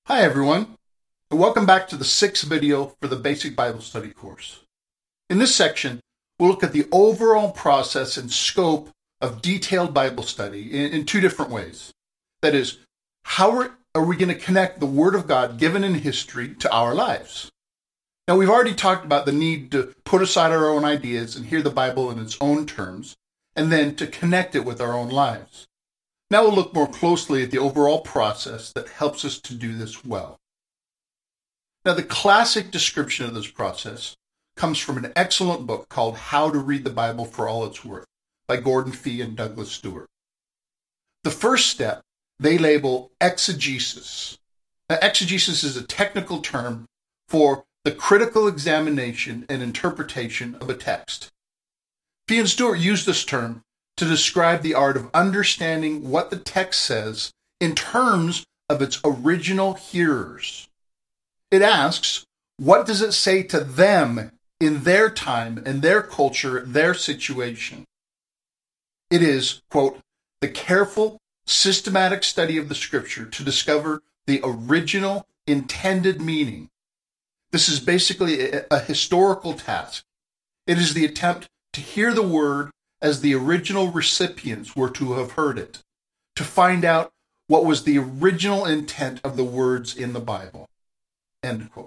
Hi everyone, and welcome back to the sixth video for the Basic Bible Study course. In this section, we'll look at the overall process and scope of detailed Bible study in two different ways. That is, how are we going to connect the Word of God given in history to our lives? Now, we've already talked about the need to put aside our own ideas and hear the Bible in its own terms, and then to connect it with our own lives. Now we'll look more closely at the overall process that helps us to do this well. Now, the classic description of this process comes from an excellent book called How to Read the Bible for All It's Worth by Gordon Fee and Douglas Stewart. The first step they label exegesis. Now, exegesis is a technical term for the critical examination and interpretation of a text. Fee and Stewart use this term to describe the art of understanding what the text says in terms of its original hearers. It asks, what does it say to them in their time and their culture, their situation? It is, quote, the careful, systematic study of the Scripture to discover the original intended meaning. This is basically a historical task. It is the attempt to hear the Word as the original recipients were to have heard it, to find out what was the original intent of the words in the Bible. End quote.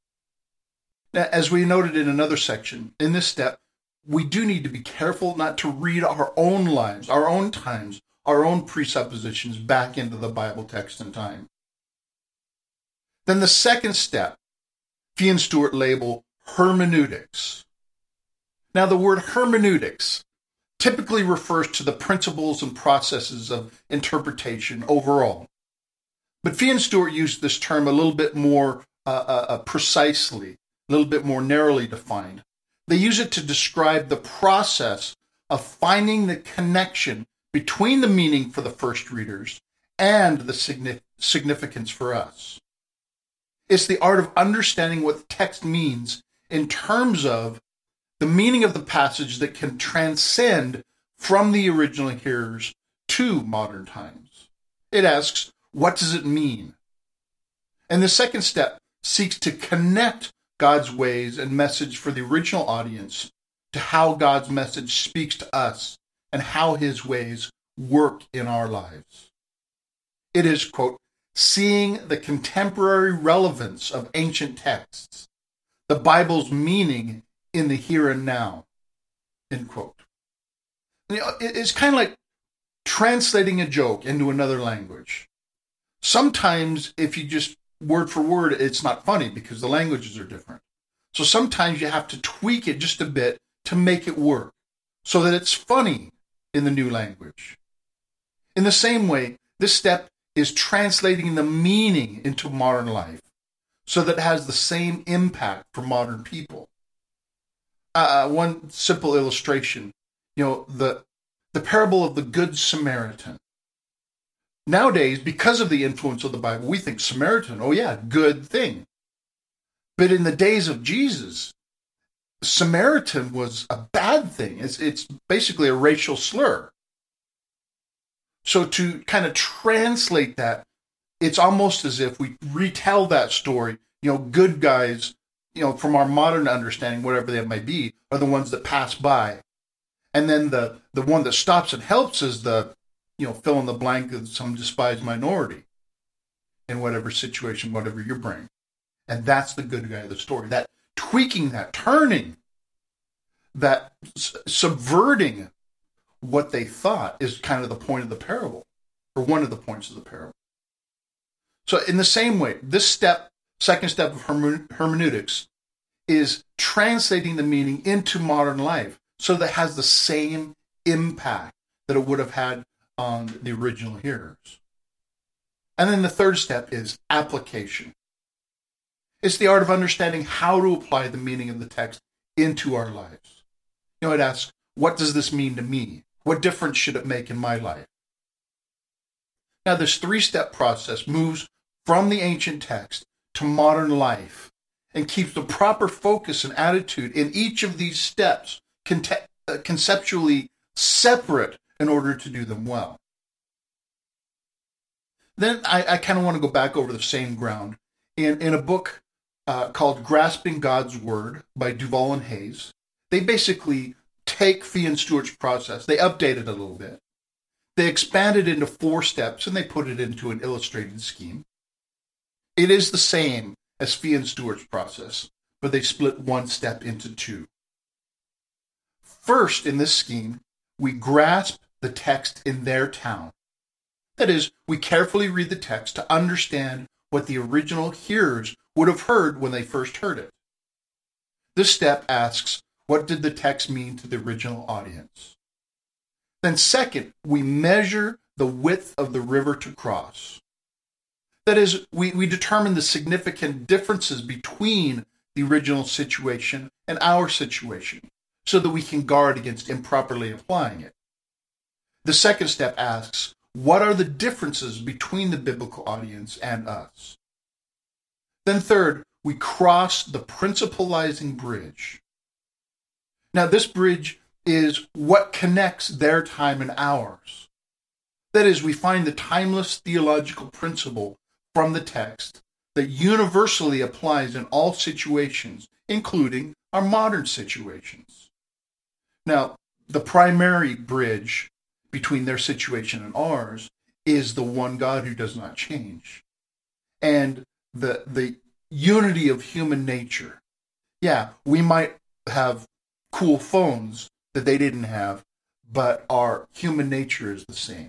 Now, as we noted in another section, in this step, we do need to be careful not to read our own lives, our own times, our own presuppositions back into the Bible text and time. Then the second step, Fee and Stewart label hermeneutics. Now, the word hermeneutics typically refers to the principles and processes of interpretation overall. But Fee and Stewart use this term a little bit more precisely, a little bit more narrowly defined. They use it to describe the process of finding the connection between the meaning for the first readers and the significance for us. It's the art of understanding what the text means in terms of the meaning of the passage that can transcend from the original hearers to modern times. It asks, what does it mean? And the second step seeks to connect God's ways and message for the original audience to how God's message speaks to us and how his ways work in our lives. It is, quote, seeing the contemporary relevance of ancient texts, the Bible's meaning in the here and now, end quote. It's kind of like translating a joke into another language. Sometimes, if you just word for word, it's not funny because the languages are different. So sometimes you have to tweak it just a bit to make it work so that it's funny in the new language. In the same way, this step is translating the meaning into modern life so that it has the same impact for modern people. One simple illustration, the parable of the Good Samaritan. Nowadays, because of the influence of the Bible, we think Samaritan, oh yeah, good thing. But in the days of Jesus, Samaritan was a bad thing. It's basically a racial slur. So to kind of translate that, it's almost as if we retell that story, good guys, from our modern understanding, whatever they might be, are the ones that pass by. And then the one that stops and helps is the, fill in the blank of some despised minority in whatever situation, whatever you bring. And that's the good guy of the story. That tweaking, that turning, that subverting what they thought is kind of the point of the parable, or one of the points of the parable. So in the same way, this step, second step of hermeneutics, is translating the meaning into modern life so that it has the same impact that it would have had on the original hearers. And then the third step is application. It's the art of understanding how to apply the meaning of the text into our lives. It asks, what does this mean to me? What difference should it make in my life? Now, this three-step process moves from the ancient text to modern life and keeps the proper focus and attitude in each of these steps conceptually separate in order to do them well. Then I kind of want to go back over the same ground. In a book called Grasping God's Word by Duvall and Hayes, they basically take Fee and Stewart's process, they update it a little bit. They expand it into 4 steps, and they put it into an illustrated scheme. It is the same as Fee and Stewart's process, but they split 1 step into 2. First, in this scheme, we grasp the text in their town. That is, we carefully read the text to understand what the original hearers would have heard when they first heard it. This step asks, what did the text mean to the original audience? Then second, we measure the width of the river to cross. That is, we determine the significant differences between the original situation and our situation, so that we can guard against improperly applying it. The second step asks, what are the differences between the biblical audience and us? Then third, we cross the principalizing bridge. Now, this bridge is what connects their time and ours. That is, we find the timeless theological principle from the text that universally applies in all situations, including our modern situations. Now, the primary bridge between their situation and ours is the one God who does not change. And the unity of human nature. Yeah, we might have cool phones that they didn't have, but our human nature is the same.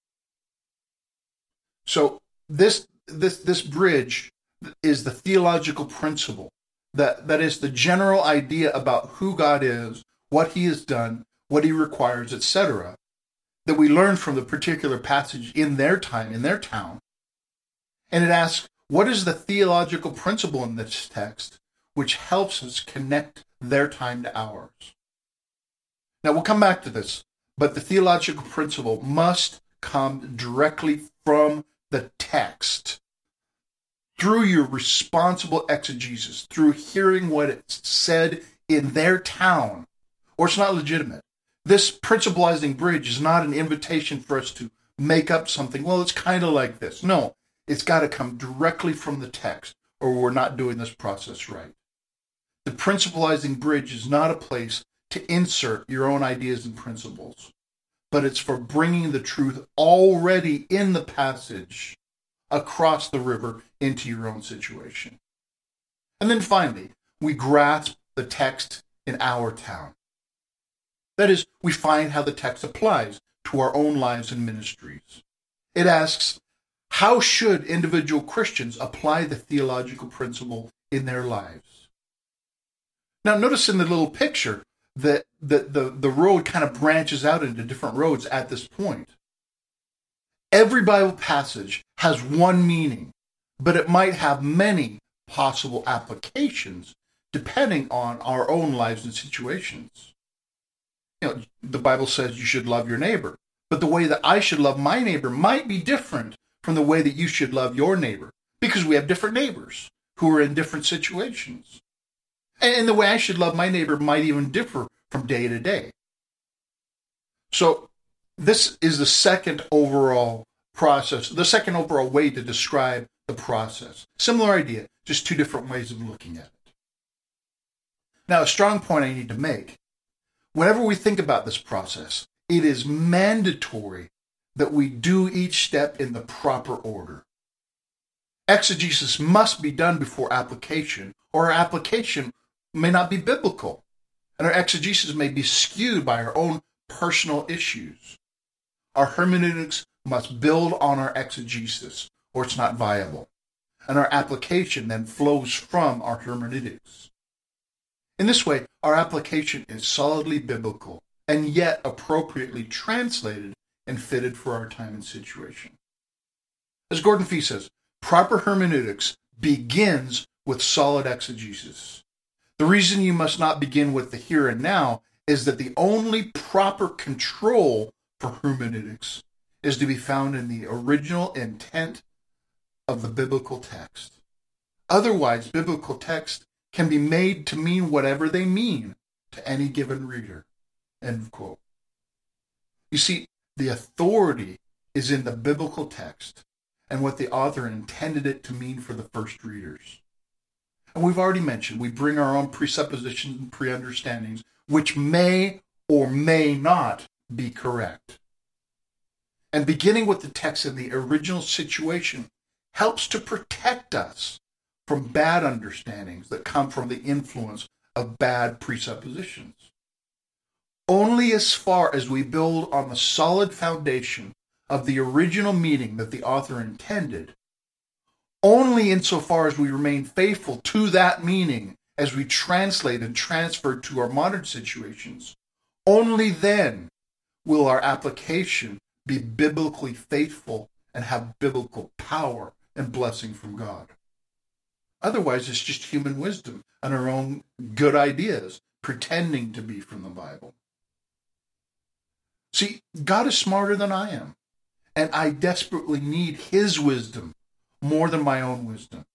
So this bridge is the theological principle that is the general idea about who God is, what he has done, what he requires, etc., that we learn from the particular passage in their time, in their town. And it asks, what is the theological principle in this text which helps us connect their time to ours? Now, we'll come back to this, but the theological principle must come directly from the text. Through your responsible exegesis, through hearing what it's said in their town, or it's not legitimate. This principalizing bridge is not an invitation for us to make up something. Well, it's kind of like this. No, it's got to come directly from the text, or we're not doing this process right. The principalizing bridge is not a place to insert your own ideas and principles, but it's for bringing the truth already in the passage across the river into your own situation. And then finally, we grasp the text in our town. That is, we find how the text applies to our own lives and ministries. It asks, how should individual Christians apply the theological principle in their lives? Now, notice in the little picture that the road kind of branches out into different roads at this point. Every Bible passage has one meaning, but it might have many possible applications depending on our own lives and situations. You know, the Bible says you should love your neighbor, but the way that I should love my neighbor might be different from the way that you should love your neighbor, because we have different neighbors who are in different situations. And the way I should love my neighbor might even differ from day to day. So this is the second overall process, the second overall way to describe the process. Similar idea, just 2 different ways of looking at it. Now, a strong point I need to make. Whenever we think about this process, it is mandatory that we do each step in the proper order. Exegesis must be done before application, or our application may not be biblical, and our exegesis may be skewed by our own personal issues. Our hermeneutics must build on our exegesis, or it's not viable, and our application then flows from our hermeneutics. In this way, our application is solidly biblical, and yet appropriately translated and fitted for our time and situation. As Gordon Fee says, proper hermeneutics begins with solid exegesis. The reason you must not begin with the here and now is that the only proper control for hermeneutics is to be found in the original intent of the biblical text. Otherwise, biblical text can be made to mean whatever they mean to any given reader. End of quote. You see, the authority is in the biblical text, and what the author intended it to mean for the first readers. And we've already mentioned, we bring our own presuppositions and pre-understandings, which may or may not be correct. And beginning with the text in the original situation helps to protect us from bad understandings that come from the influence of bad presuppositions. Only as far as we build on the solid foundation of the original meaning that the author intended, only insofar as we remain faithful to that meaning as we translate and transfer to our modern situations, only then will our application be biblically faithful and have biblical power and blessing from God. Otherwise, it's just human wisdom and our own good ideas pretending to be from the Bible. See, God is smarter than I am, and I desperately need his wisdom more than my own wisdom.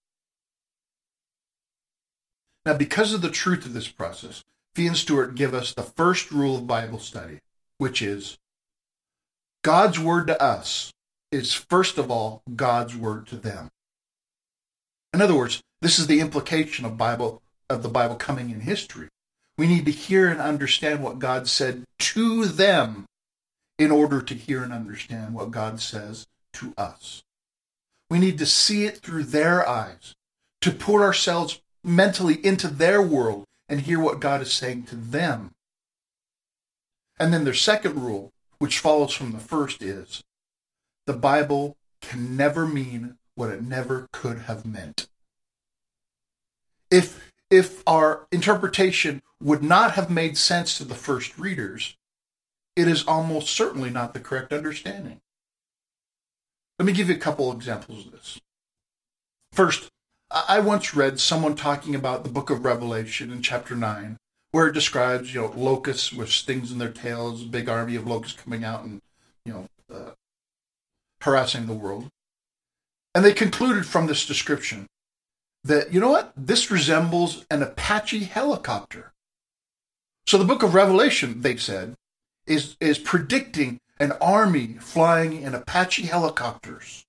Now, because of the truth of this process, Fee and Stuart give us the first rule of Bible study, which is God's word to us is, first of all, God's word to them. In other words, this is the implication of the Bible coming in history. We need to hear and understand what God said to them in order to hear and understand what God says to us. We need to see it through their eyes, to put ourselves mentally into their world and hear what God is saying to them. And then their second rule, which follows from the first, is the Bible can never mean what it never could have meant. If our interpretation would not have made sense to the first readers, it is almost certainly not the correct understanding. Let me give you a couple examples of this. First, I once read someone talking about the book of Revelation in chapter 9, where it describes, locusts with stings in their tails, a big army of locusts coming out and, harassing the world. And they concluded from this description that, this resembles an Apache helicopter. So the book of Revelation, they said, is predicting an army flying in Apache helicopters.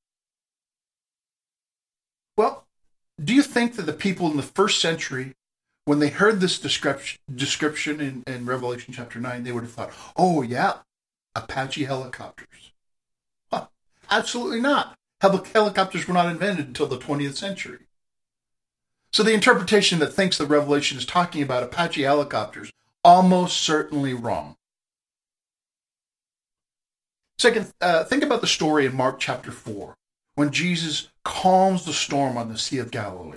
Well, do you think that the people in the first century, when they heard this description in Revelation chapter 9, they would have thought, oh yeah, Apache helicopters? Huh, absolutely not. Helicopters were not invented until the 20th century. So the interpretation that thinks the Revelation is talking about Apache helicopters, almost certainly wrong. Second, think about the story in Mark chapter 4, when Jesus calms the storm on the Sea of Galilee.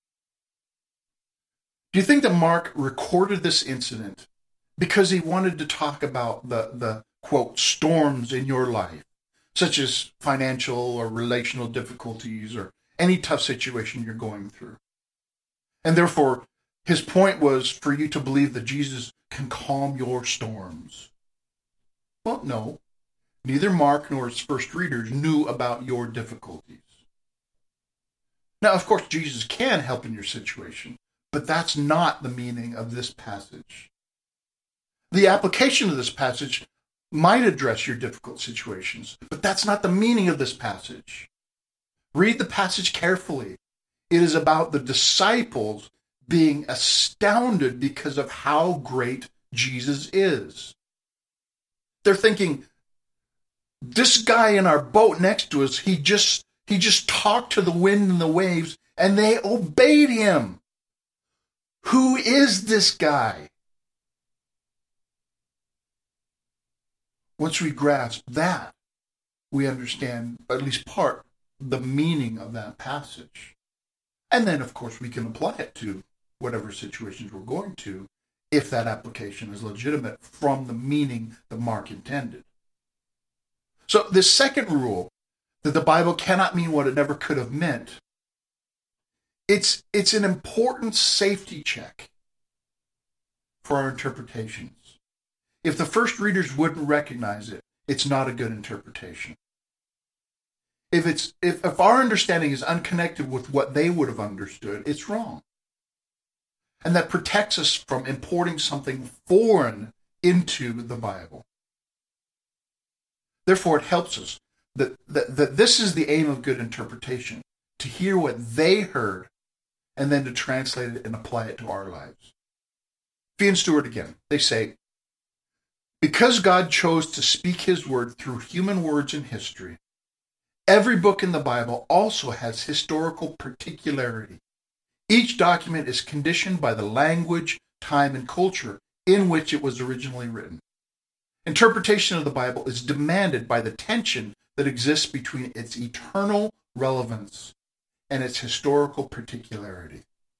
Do you think that Mark recorded this incident because he wanted to talk about the quote, storms in your life, such as financial or relational difficulties or any tough situation you're going through? And therefore, his point was for you to believe that Jesus can calm your storms. Well, no. Neither Mark nor his first readers knew about your difficulties. Now, of course, Jesus can help in your situation, but that's not the meaning of this passage. The application of this passage might address your difficult situations, but that's not the meaning of this passage. Read the passage carefully. It is about the disciples being astounded because of how great Jesus is. They're thinking, this guy in our boat next to us, he just talked to the wind and the waves, and they obeyed him. Who is this guy? Once we grasp that, we understand, at least part, the meaning of that passage. And then, of course, we can apply it to whatever situations we're going to, if that application is legitimate from the meaning that Mark intended. So this second rule, that the Bible cannot mean what it never could have meant, it's an important safety check for our interpretations. If the first readers wouldn't recognize it, it's not a good interpretation. If our understanding is unconnected with what they would have understood, it's wrong. And that protects us from importing something foreign into the Bible. Therefore, it helps us that this is the aim of good interpretation, to hear what they heard and then to translate it and apply it to our lives. Fee and Stewart again, they say, because God chose to speak his word through human words in history, every book in the Bible also has historical particularity. Each document is conditioned by the language, time, and culture in which it was originally written. Interpretation of the Bible is demanded by the tension that exists between its eternal relevance and its historical particularity.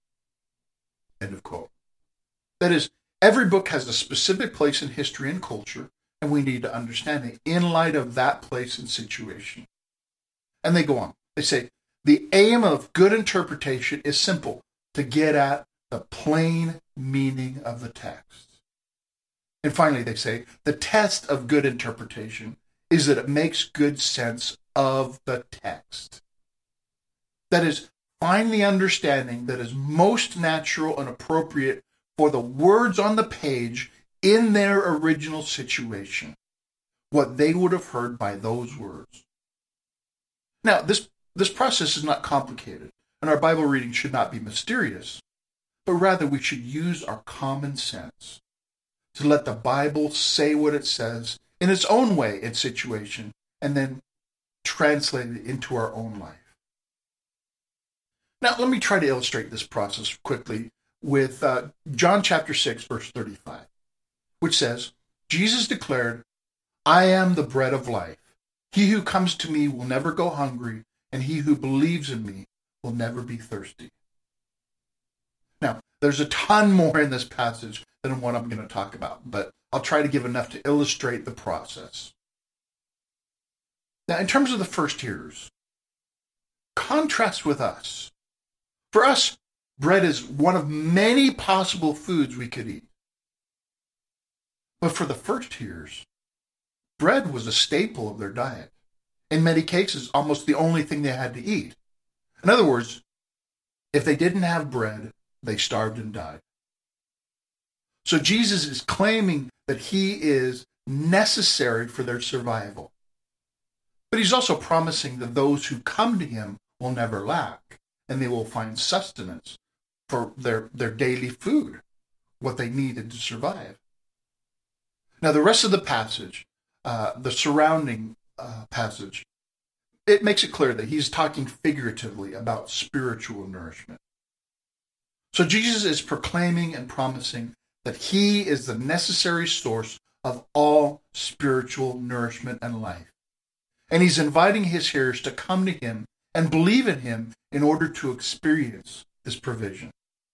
End of quote. That is, every book has a specific place in history and culture, and we need to understand it in light of that place and situation. And they go on. They say, the aim of good interpretation is simple, to get at the plain meaning of the text. And finally, they say, the test of good interpretation is that it makes good sense of the text. That is, find the understanding that is most natural and appropriate for the words on the page in their original situation, what they would have heard by those words. Now, this process is not complicated, and our Bible reading should not be mysterious, but rather we should use our common sense to let the Bible say what it says in its own way and situation, and then translate it into our own life. Now, let me try to illustrate this process quickly with John chapter 6, verse 35, which says, Jesus declared, I am the bread of life. He who comes to me will never go hungry, and he who believes in me will never be thirsty. Now, there's a ton more in this passage than what I'm going to talk about, but I'll try to give enough to illustrate the process. Now, in terms of the first hearers, contrast with us. For us, bread is one of many possible foods we could eat. But for the first hearers, bread was a staple of their diet. In many cases, almost the only thing they had to eat. In other words, if they didn't have bread, they starved and died. So Jesus is claiming that he is necessary for their survival. But he's also promising that those who come to him will never lack, and they will find sustenance for their daily food, what they needed to survive. Now, the rest of the passage, the surrounding passage, it makes it clear that he's talking figuratively about spiritual nourishment. So Jesus is proclaiming and promising that he is the necessary source of all spiritual nourishment and life. And he's inviting his hearers to come to him and believe in him in order to experience this provision.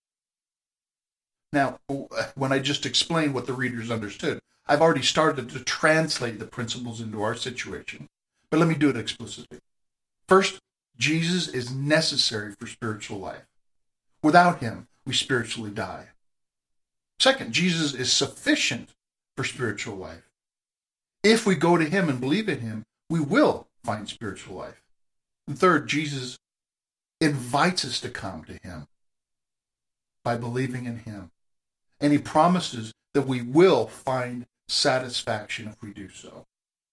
Now, when I just explained what the readers understood, I've already started to translate the principles into our situation, but let me do it explicitly. First, Jesus is necessary for spiritual life. Without him, we spiritually die. Second, Jesus is sufficient for spiritual life. If we go to him and believe in him, we will find spiritual life. And third, Jesus invites us to come to him by believing in him. And he promises that we will find satisfaction if we do so.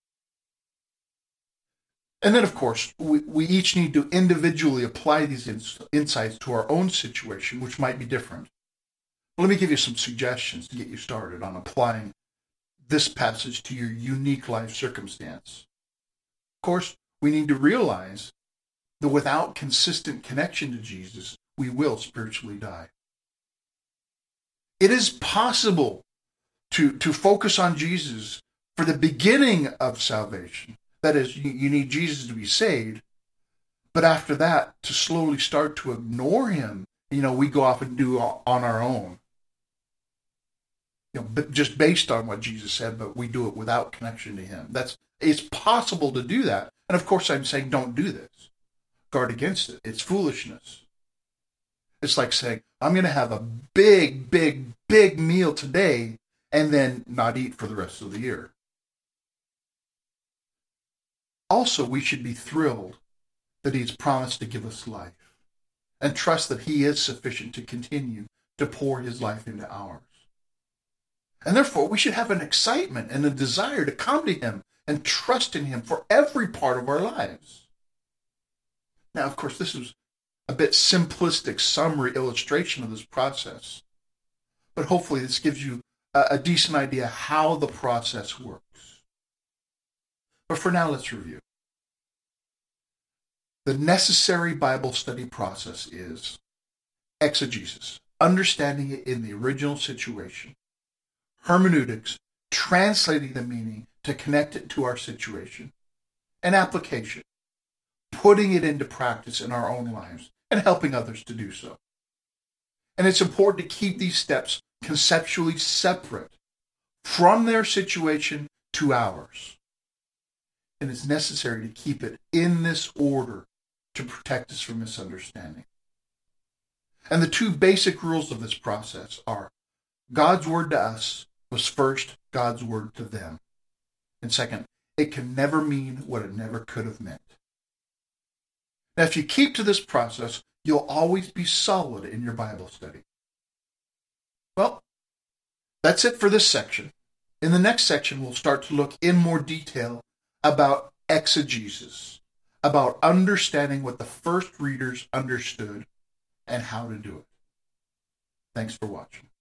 And then, of course, we each need to individually apply these insights to our own situation, which might be different. Let me give you some suggestions to get you started on applying this passage to your unique life circumstance. Of course, we need to realize that without consistent connection to Jesus, we will spiritually die. It is possible to focus on Jesus for the beginning of salvation. That is, you need Jesus to be saved. But after that, to slowly start to ignore him, we go off and do on our own. But just based on what Jesus said, but we do it without connection to him. It's possible to do that. And of course, I'm saying don't do this. Guard against it. It's foolishness. It's like saying, I'm going to have a big, big, big meal today and then not eat for the rest of the year. Also, we should be thrilled that he's promised to give us life and trust that he is sufficient to continue to pour his life into ours. And therefore, we should have an excitement and a desire to come to him and trust in him for every part of our lives. Now, of course, this is a bit simplistic summary illustration of this process, but hopefully this gives you a decent idea how the process works. But for now, let's review. The necessary Bible study process is exegesis, understanding it in the original situation, hermeneutics, translating the meaning to connect it to our situation, and application, putting it into practice in our own lives and helping others to do so. And it's important to keep these steps conceptually separate from their situation to ours. And it's necessary to keep it in this order to protect us from misunderstanding. And the two basic rules of this process are God's word to us was first God's word to them. And second, it can never mean what it never could have meant. Now, if you keep to this process, you'll always be solid in your Bible study. Well, that's it for this section. In the next section, we'll start to look in more detail about exegesis, about understanding what the first readers understood and how to do it. Thanks for watching.